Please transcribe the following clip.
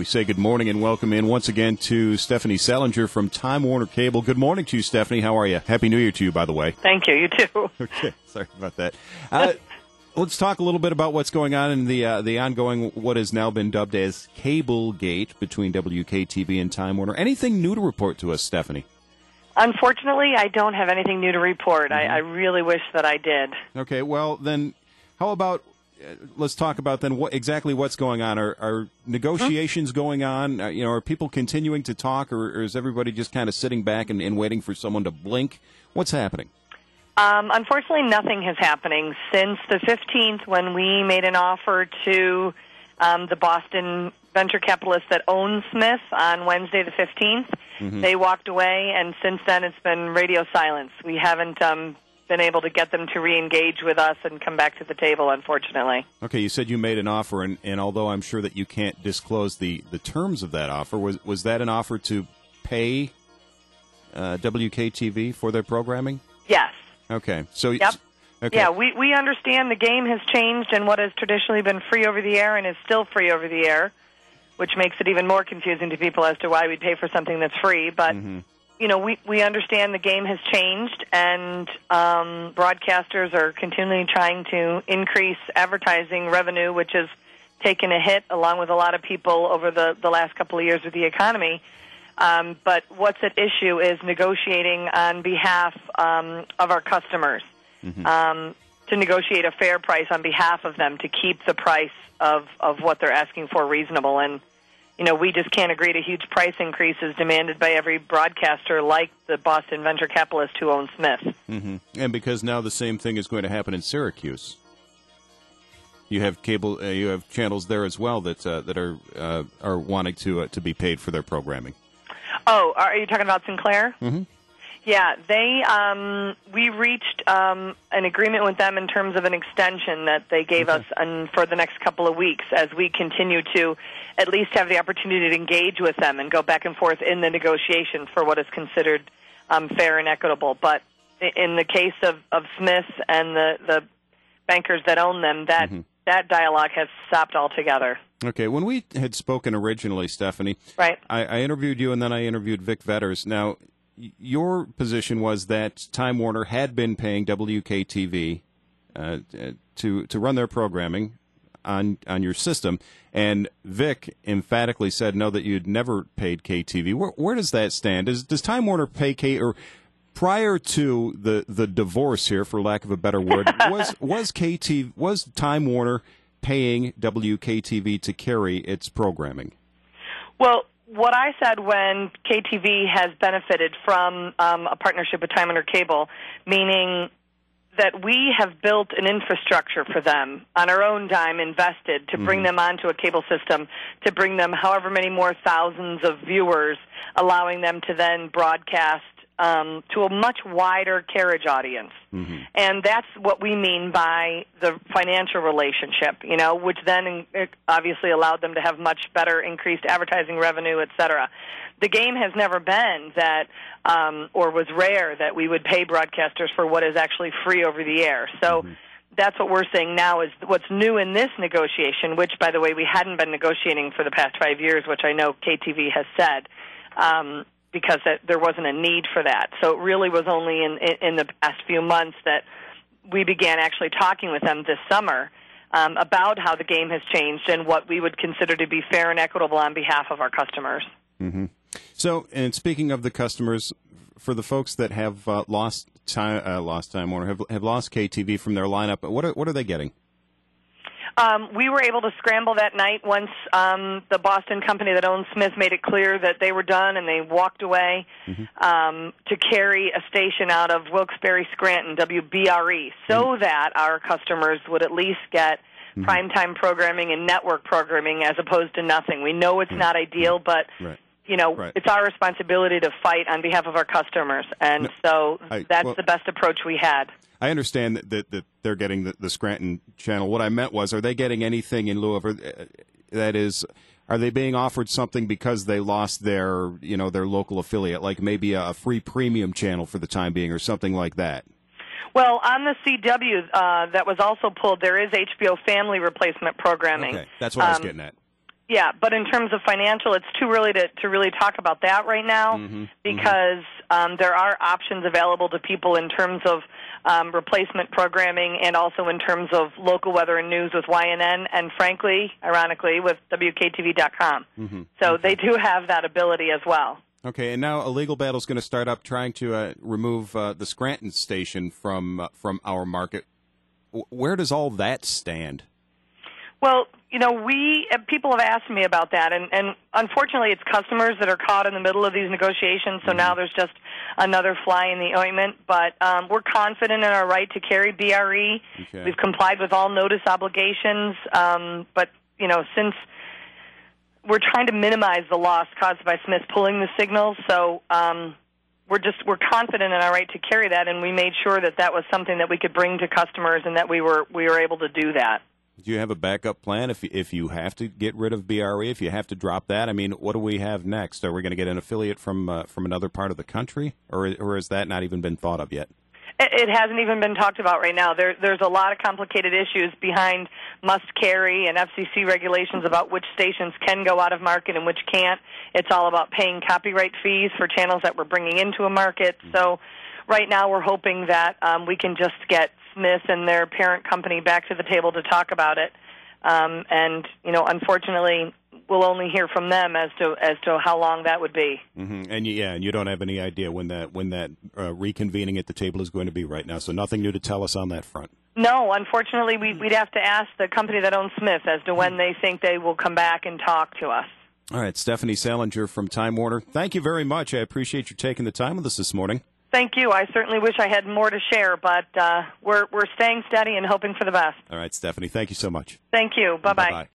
We say good morning and welcome in once again to Stephanie Salinger from Time Warner Cable. Good morning to you, Stephanie. How are you? Happy New Year to you, by the way. Thank you. You too. Okay, sorry about that. Let's talk a little bit about what's going on in the ongoing, what has now been dubbed as Cablegate between WKTV and Time Warner. Anything new to report to us, Stephanie? Unfortunately, I don't have anything new to report. Mm-hmm. I really wish that I did. Okay, well, then how about let's talk about then exactly what's going on. Are negotiations going on? Are people continuing to talk, or is everybody just kind of sitting back and waiting for someone to blink? What's happening? Unfortunately, nothing is happening since the 15th when we made an offer to the Boston venture capitalists that own Smith on Wednesday the 15th. Mm-hmm. They walked away, and since then it's been radio silence. We haven't been able to get them to re-engage with us and come back to the table, unfortunately. Okay, you said you made an offer, and although I'm sure that you can't disclose the terms of that offer, was that an offer to pay WKTV for their programming? Yes. Okay. So yep. Okay. Yeah, we understand the game has changed, and what has traditionally been free over the air and is still free over the air, which makes it even more confusing to people as to why we'd pay for something that's free. But, we understand the game has changed, and broadcasters are continually trying to increase advertising revenue, which has taken a hit, along with a lot of people over the last couple of years with the economy. But what's at issue is negotiating on behalf of our customers, to negotiate a fair price on behalf of them to keep the price of what they're asking for reasonable. And, we just can't agree to huge price increases demanded by every broadcaster like the Boston venture capitalist who owns Smith. Mm-hmm. And because now the same thing is going to happen in Syracuse. You have you have channels there as well that are wanting to be paid for their programming. Oh, are you talking about Sinclair? Mm-hmm. Yeah, we reached an agreement with them in terms of an extension that they gave us for the next couple of weeks as we continue to at least have the opportunity to engage with them and go back and forth in the negotiation for what is considered fair and equitable. But in the case of Smith and the bankers that own them, that dialogue has stopped altogether. Okay, when we had spoken originally, Stephanie, right. I interviewed you and then I interviewed Vic Vetters. Now, your position was that Time Warner had been paying WKTV to run their programming on your system, and Vic emphatically said no, that you'd never paid KTV. Where does that stand? Does Time Warner pay or prior to the divorce here, for lack of a better word, was Time Warner paying WKTV to carry its programming? Well, what I said when KTV has benefited from a partnership with Time Warner Cable, meaning that we have built an infrastructure for them on our own dime, invested to bring them onto a cable system, to bring them however many more thousands of viewers, allowing them to then broadcast to a much wider carriage audience. Mm-hmm. And that's what we mean by the financial relationship, which then obviously allowed them to have much better increased advertising revenue, et cetera. The game has never been that, or was rare, that we would pay broadcasters for what is actually free over the air. So that's what we're saying now is what's new in this negotiation, which, by the way, we hadn't been negotiating for the past 5 years, which I know KTV has said, because there wasn't a need for that. So it really was only in the past few months that we began actually talking with them this summer about how the game has changed and what we would consider to be fair and equitable on behalf of our customers. Mm-hmm. So, and speaking of the customers, for the folks that have lost Time Warner, have lost KTV from their lineup, what are they getting? We were able to scramble that night once the Boston company that owns Smith made it clear that they were done, and they walked away to carry a station out of Wilkes-Barre, Scranton, WBRE, so that our customers would at least get primetime programming and network programming as opposed to nothing. We know it's not ideal, but it's our responsibility to fight on behalf of our customers, and that's the best approach we had. I understand that they're getting the Scranton channel. What I meant was, are they getting anything in lieu of, that is, are they being offered something because they lost their local affiliate, like maybe a free premium channel for the time being or something like that? Well, on the CW that was also pulled, there is HBO Family replacement programming. Okay, that's what I was getting at. Yeah, but in terms of financial, it's too early to really talk about that right now because there are options available to people in terms of replacement programming and also in terms of local weather and news with YNN and, frankly, ironically, with WKTV.com. So they do have that ability as well. Okay, and now a legal battle is going to start up trying to remove the Scranton station from our market. Where does all that stand? Well, you know, people have asked me about that, and unfortunately it's customers that are caught in the middle of these negotiations, so now there's just another fly in the ointment. But we're confident in our right to carry BRE. Okay. We've complied with all notice obligations, but, you know, since we're trying to minimize the loss caused by Smith pulling the signals, so we're confident in our right to carry that, and we made sure that that was something that we could bring to customers and that we were able to do that. Do you have a backup plan if you have to get rid of BRE, if you have to drop that? I mean, what do we have next? Are we going to get an affiliate from another part of the country, or has that not even been thought of yet? It hasn't even been talked about right now. There's a lot of complicated issues behind must carry and FCC regulations about which stations can go out of market and which can't. It's all about paying copyright fees for channels that we're bringing into a market. So right now we're hoping that we can just get Smith and their parent company back to the table to talk about it. And, you know, unfortunately, we'll only hear from them as to how long that would be. And you don't have any idea when that reconvening at the table is going to be right now. So nothing new to tell us on that front. No, unfortunately, we'd have to ask the company that owns Smith as to when they think they will come back and talk to us. All right, Stephanie Salinger from Time Warner. Thank you very much. I appreciate you taking the time with us this morning. Thank you. I certainly wish I had more to share, but we're staying steady and hoping for the best. All right, Stephanie. Thank you so much. Thank you. Bye-bye. Bye-bye.